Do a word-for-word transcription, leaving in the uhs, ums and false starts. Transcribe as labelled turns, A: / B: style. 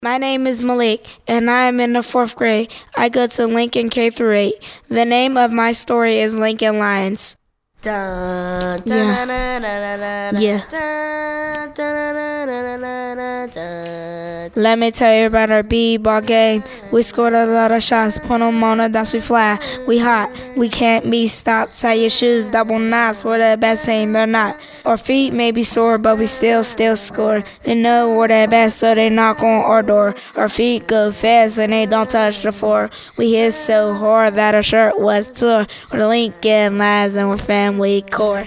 A: My name is Malik, and I am in the fourth grade. I go to Lincoln K through eight. The name of my story is Lincoln Lions.
B: Yeah.
A: Yeah. Let me tell you about our b-ball game. We scored a lot of shots, put them on us, that's we fly. We hot, we can't be stopped. Tie your shoes, double knots, we're the best team, they're not. Our feet may be sore, but we still, still score. They know we're the best, so they knock on our door. Our feet go fast and they don't touch the floor. We hit so hard that our shirt was tore. We're the Lincoln Lions and we're family core.